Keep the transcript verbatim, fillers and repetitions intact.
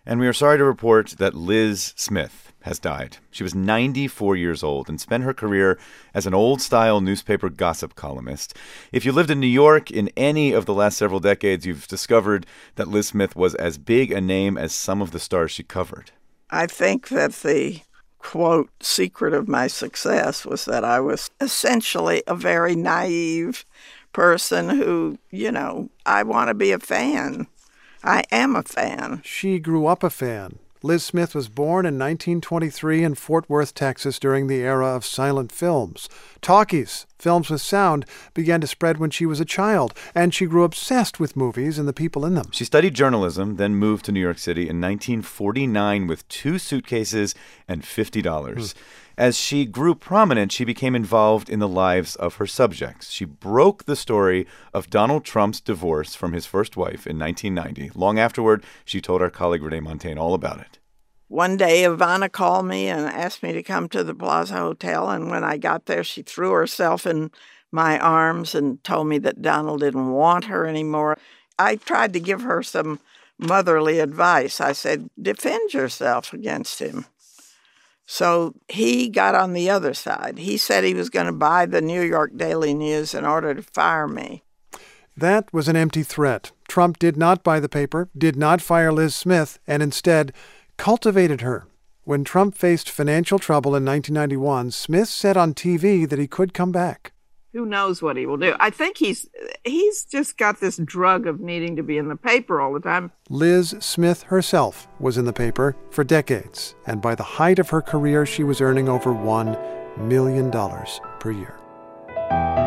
And we are sorry to report that Liz Smith has died. She was ninety-four years old and spent her career as an old-style newspaper gossip columnist. If you lived in New York in any of the last several decades, you've discovered that Liz Smith was as big a name as some of the stars she covered. I think that the, quote, secret of my success was that I was essentially a very naive person who, you know, I want to be a fan. I am a fan. She grew up a fan. Liz Smith was born in nineteen twenty-three in Fort Worth, Texas, during the era of silent films. Talkies, films with sound, began to spread when she was a child, and she grew obsessed with movies and the people in them. She studied journalism, then moved to New York City in nineteen forty-nine with two suitcases and fifty dollars. Hmm. As she grew prominent, she became involved in the lives of her subjects. She broke the story of Donald Trump's divorce from his first wife in nineteen ninety. Long afterward, she told our colleague Renee Montagne all about it. One day, Ivana called me and asked me to come to the Plaza Hotel, and when I got there, she threw herself in my arms and told me that Donald didn't want her anymore. I tried to give her some motherly advice. I said, defend yourself against him. So he got on the other side. He said he was going to buy the New York Daily News in order to fire me. That was an empty threat. Trump did not buy the paper, did not fire Liz Smith, and instead cultivated her. When Trump faced financial trouble in nineteen ninety-one, Smith said on T V that he could come back. Who knows what he will do? I think he's he's just got this drug of needing to be in the paper all the time. Liz Smith herself was in the paper for decades, and by the height of her career, she was earning over one million dollars per year.